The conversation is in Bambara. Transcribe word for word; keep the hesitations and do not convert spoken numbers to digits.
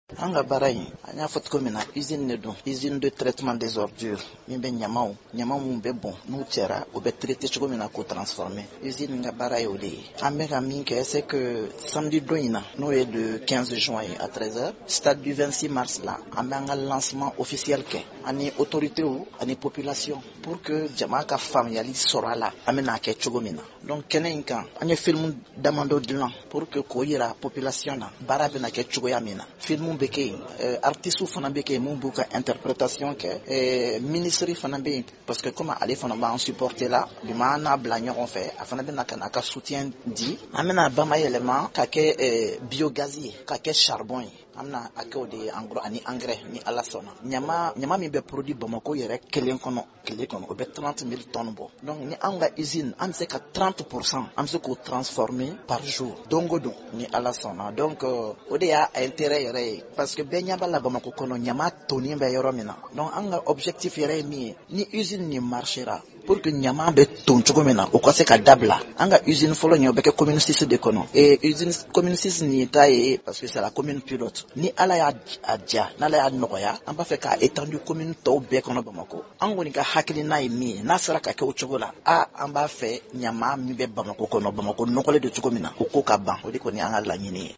Anga barayi anya fot komina usine ne don usine de traitement des ordures min be nyamaw nyamaw mun be bon n'u cɛra o bɛ traiter cogo min na k'o transformer usine nga barayi o de ye an bɛ ka min kɛ c'est que samedi don in na n'o ye le quinze juin ye à treize heures stade du vingt-six mars la an bɛ an ka lancement officiel kɛ ani autorités ani population pour que jama ka faamuyali sɔrɔ a la an bɛna kɛ cogo min na donc kɛnɛ in kan an ye film damadɔ dilan pour que k'o yira population na baara bɛna kɛ cogoya min na film bɛ kɛ yen euh, artistes fana bɛ kɛ yen mun b'u ka interprétation kɛ euh, ministre fana bɛ yen parce que comme ale fana b'an supporter la bi ma n'a bila ɲɔgɔn fɛ a fana bɛna ka na ka soutien di an bɛna bamayɛlɛma ka kɛ euh, biogaz ye ka kɛ charbon ye an bɛna a kɛ o de ye en gros ani engrais ni ala sɔnna ɲama ɲama min bɛ produit Bamako yɛrɛ kelen kɔnɔ tile kɔnɔ o bɛ trente mille tonnes bɔ donc ni an ka usine an bɛ se ka trente pour cent an bɛ se k'o transformer par jour don o don ni ala sɔnna donc euh, o de y'a intérêt yɛrɛ ye parce que bɛɛ ɲɛ b'a la Bamako kɔnɔ ɲama tonnen bɛ yɔrɔ min na donc an ka objectif yɛrɛ ye min ye ni usine nin marchera pour que ɲama bɛ ton cogo min na o ka se ka dabila an ka usine fɔlɔ ɲɛ o bɛ kɛ commune six de kɔnɔ et usine commune six nin ta ye parce que c'est la commune pilote ni ala y'a diya n'ala y'a nɔgɔya an b'a fɛ k'a étendu commune tɔw bɛɛ kɔnɔ Bamako an kɔni ka hakilina ye min ye n'a sera ka kɛ o cogo la a an b'a fɛ ɲama min bɛ Bamako kɔnɔ Bamako nɔgɔlen don cogo min na o ko ka ban o de kɔni an ka laɲini ye